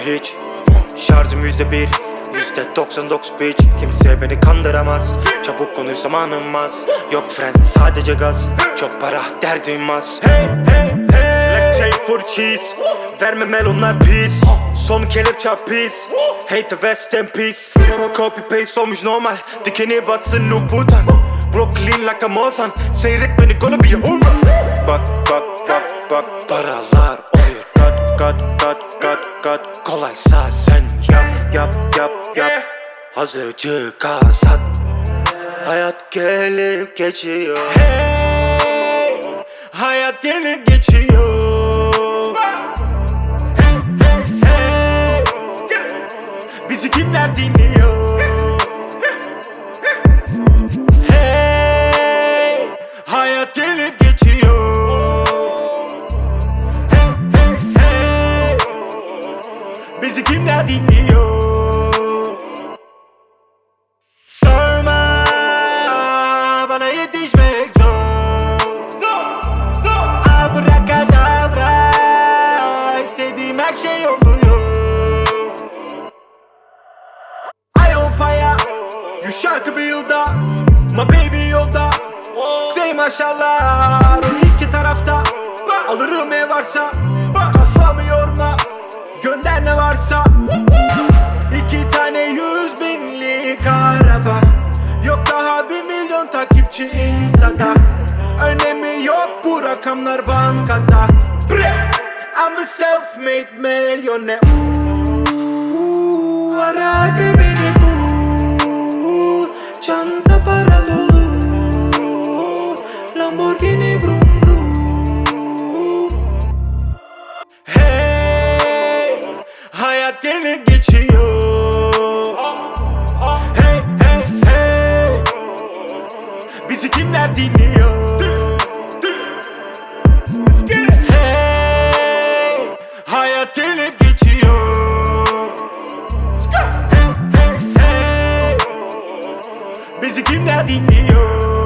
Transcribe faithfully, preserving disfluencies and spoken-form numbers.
hiç. Şarjım yüzde bir, yüzde doksan dokuz bitch. Kimse beni kandıramaz, çabuk konuşsam anılmaz. Yok fren sadece gaz, çok para derdim az. Hey hey hey, like chain for cheese. Verme melonlar pis, son kelepçe pis. Hate the West and peace. Copy paste olmuş normal, dikeni batsın Louboutin. Brooklyn like a Mozan, seyret beni gonna be a hurra. Bak bak bak bak, paralar oluyor kat kat kat kat kat. Kolaysa sen yap yap yap yap. Azıcık azat, hayat gelip geçiyor. Hey, hayat gelip geçiyor. Hey hey hey, bizi kimler dinliyor? Hey, hayat gelip geçiyor. Hey hey hey, bizi kimler dinliyor? Sorma, bana yetişmek zor. Abracadabra, istediğim her şey oluyor. I on fire, you şarkı bir yılda, my baby yolda. Say maşallah, rol iki tarafta. Alırım ne varsa, kafamı yorma, gönder ne varsa. İki tane yüz binlik araba, yok daha bir milyon takipçi Insta'da. Önemi yok bu rakamlar bankada. I'm a self-made millionaire. Ooh, aradı beni bul, çanta para dolu, Lamborghini vrum vrum. Hey, hayat gelip geçiyor. Hey hey hey, bizi kimler dinliyor? Hey, hayat gelip geçiyor. Hey hey hey, bizi kimler dinliyor?